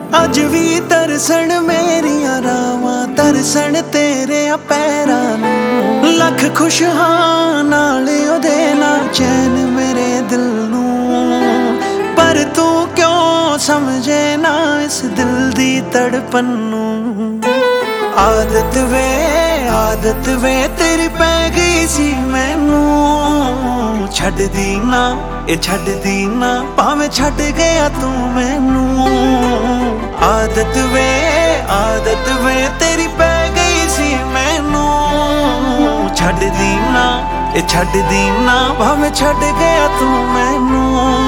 ਅੱਜ ਵੀ ਦਰਸਣ ਮੇਰੀਆਂ ਰਾਵਾਂ ਦਰਸਣ ਤੇਰੇ ਪੈਰਾਂ ਨੂੰ। ਲੱਖ ਖੁਸ਼ ਹਾਂ ਨਾਲ ਉਹਦੇ ਨਾਲ ਚੈਨ ਮੇਰੇ ਦਿਲ ਨੂੰ। ਪਰ ਤੂੰ ਕਿਉਂ ਸਮਝੇ ਨਾ ਇਸ ਦਿਲ ਦੀ ਤੜਪਣ ਨੂੰ। ਆਦਤ ਵੇ ਤੇਰੀ ਪੈ ਗਈ ਸੀ ਮੈਨੂੰ। ਛੱਡਦੀ ਨਾ ਇਹ ਛੱਡਦੀ ਨਾ ਭਾਵੇਂ ਛੱਡ ਗਿਆ ਤੂੰ ਮੈਨੂੰ। ਆਦਤ ਵੇ ਤੇਰੀ ਪੈ ਗਈ ਸੀ ਮੈਨੂੰ। ਛੱਡਦੀ ਨਾ ਇਹ ਛੱਡਦੀ ਨਾ ਭਾਵੇਂ ਛੱਡ ਗਿਆ ਤੂੰ ਮੈਨੂੰ।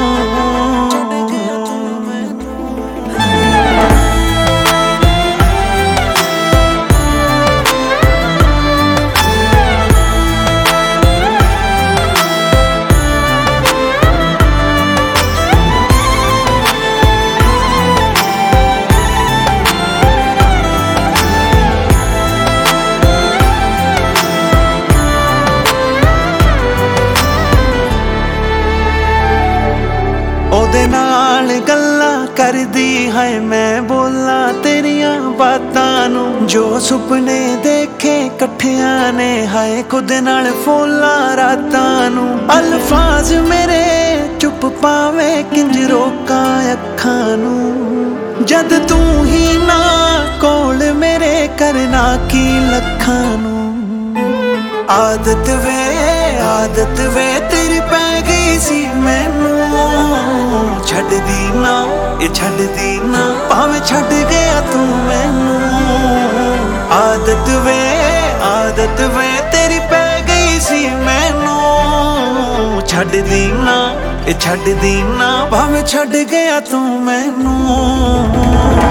ਉਹਦੇ ਨਾਲ ਗੱਲਾਂ ਕਰਦੀ ਹੈ ਮੈਂ ਬੋਲਾਂ ਤੇਰੀਆਂ ਬਾਤਾਂ ਨੂੰ। ਜੋ ਸੁਪਨੇ ਦੇਖੇ ਇਕੱਠਿਆਂ ਨੇ ਹਾਏ ਖੁਦ ਨਾਲ ਫੋਲਾਂ ਰਾਤਾਂ ਨੂੰ। ਅਲਫਾਜ਼ ਮੇਰੇ ਚੁੱਪ ਪਾਵੇਂ ਕਿੰਜ ਰੋਕਾਂ ਅੱਖਾਂ ਨੂੰ। ਜਦ ਤੂੰ ਹੀ ਨਾ ਕੋਲ ਮੇਰੇ ਕਰਨਾ ਕੀ ਲੱਖਾਂ ਨੂੰ। ਆਦਤ ਵੇ ਤੇਰੀ ਪੈ ਗਈ ਸੀ ਮੈਨੂੰ। ਛੱਡਦੀ ਨਾ ਇਹ ਛੱਡਦੀ ਨਾ ਭਾਵੇਂ ਛੱਡ ਗਿਆ ਤੂੰ ਮੈਨੂੰ। ਆਦਤ ਵੇ ਤੇਰੀ ਪੈ ਗਈ ਸੀ ਮੈਨੂੰ। ਛੱਡਦੀ ਨਾ ਇਹ ਛੱਡਦੀ ਨਾ ਭਾਵੇਂ ਛੱਡ ਗਿਆ ਤੂੰ ਮੈਨੂੰ।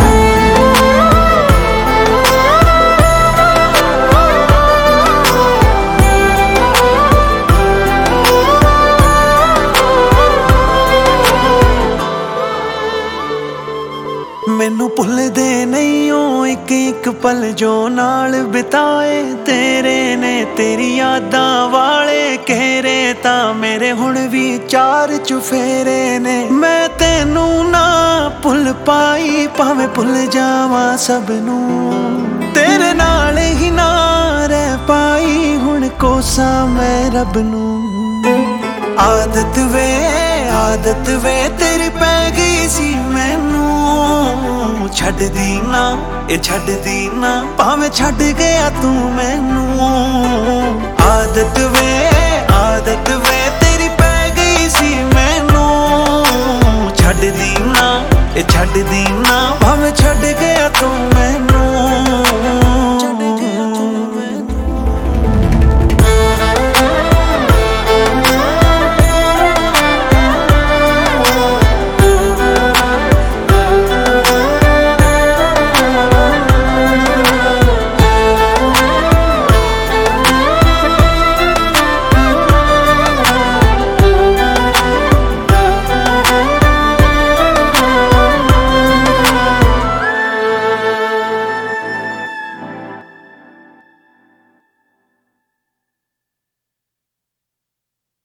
ਮੈਨੂੰ ਭੁੱਲਦੇ ਨਹੀਂ ਉਹ ਇੱਕ ਪਲ ਜੋ ਨਾਲ ਬਿਤਾਏ ਤੇਰੇ ਨੇ। ਤੇਰੀ ਯਾਦਾਂ ਵਾਲੇ ਘੇਰੇ ਤਾਂ ਮੇਰੇ ਹੁਣ ਵੀ ਚਾਰ ਚੁਫੇਰੇ ਨੇ। ਮੈਂ ਤੈਨੂੰ ਨਾ ਭੁੱਲ ਪਾਈ ਭਾਵੇਂ ਭੁੱਲ ਜਾਵਾਂ ਸਭ ਨੂੰ। ਤੇਰੇ ਨਾਲ ਹੀ ਨਾ ਰਹਿ ਪਾਈ ਹੁਣ ਕੋਸਾਂ ਮੈਂ ਰੱਬ ਨੂੰ। ਆਦਤ ਵੇ ਤੇਰੀ ਪੈ ਗਈ ਸੀ ਮੈਨੂੰ। ਛੱਡਦੀ ਨਾ ਇਹ ਛੱਡਦੀ ਨਾ ਭਾਵੇਂ ਛੱਡ ਗਿਆ ਤੂੰ ਮੈਨੂੰ। ਆਦਤ ਵੇ